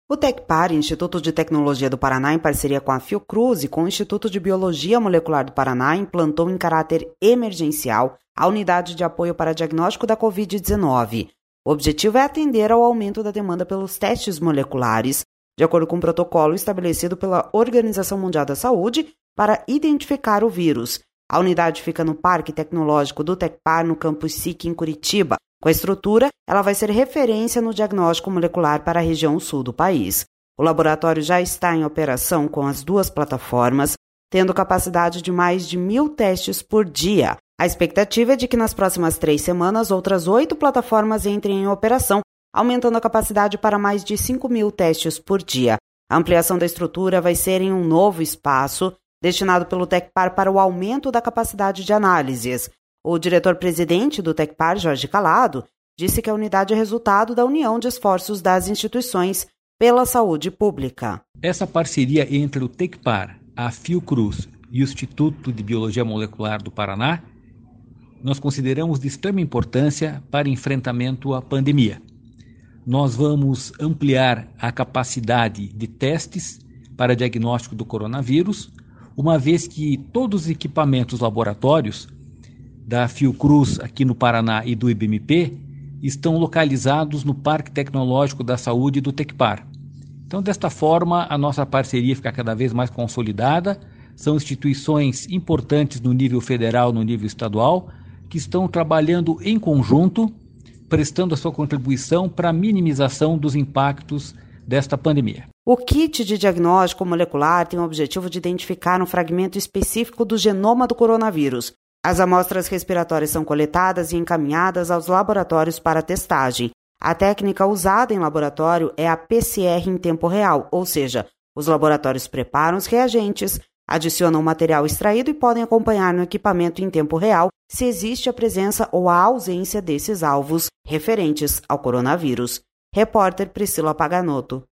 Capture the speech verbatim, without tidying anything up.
O Tecpar, Instituto de Tecnologia do Paraná, em parceria com a Fiocruz e com o Instituto de Biologia Molecular do Paraná, implantou em caráter emergencial a unidade de apoio para diagnóstico da covid dezenove. O objetivo é atender ao aumento da demanda pelos testes moleculares, de acordo com o protocolo estabelecido pela Organização Mundial da Saúde para identificar o vírus. A unidade fica no Parque Tecnológico do Tecpar, no campus S I C, em Curitiba. Com a estrutura, ela vai ser referência no diagnóstico molecular para a região sul do país. O laboratório já está em operação com as duas plataformas, tendo capacidade de mais de mil testes por dia. A expectativa é de que nas próximas três semanas outras oito plataformas entrem em operação, aumentando a capacidade para mais de cinco mil testes por dia. A ampliação da estrutura vai ser em um novo espaço, destinado pelo Tecpar para o aumento da capacidade de análises. O diretor-presidente do Tecpar, Jorge Calado, disse que a unidade é resultado da união de esforços das instituições pela saúde pública. Essa parceria entre o Tecpar, a Fiocruz e o Instituto de Biologia Molecular do Paraná, nós consideramos de extrema importância para enfrentamento à pandemia. Nós vamos ampliar a capacidade de testes para diagnóstico do coronavírus, uma vez que todos os equipamentos laboratórios da Fiocruz aqui no Paraná e do I B M P estão localizados no Parque Tecnológico da Saúde do Tecpar. Então, desta forma, a nossa parceria fica cada vez mais consolidada. São instituições importantes no nível federal, no nível estadual, que estão trabalhando em conjunto, prestando a sua contribuição para a minimização dos impactos desta pandemia. O kit de diagnóstico molecular tem o objetivo de identificar um fragmento específico do genoma do coronavírus. As amostras respiratórias são coletadas e encaminhadas aos laboratórios para testagem. A técnica usada em laboratório é a P C R em tempo real, ou seja, os laboratórios preparam os reagentes, adicionam o material extraído e podem acompanhar no equipamento em tempo real se existe a presença ou a ausência desses alvos referentes ao coronavírus. Repórter Priscila Paganotto.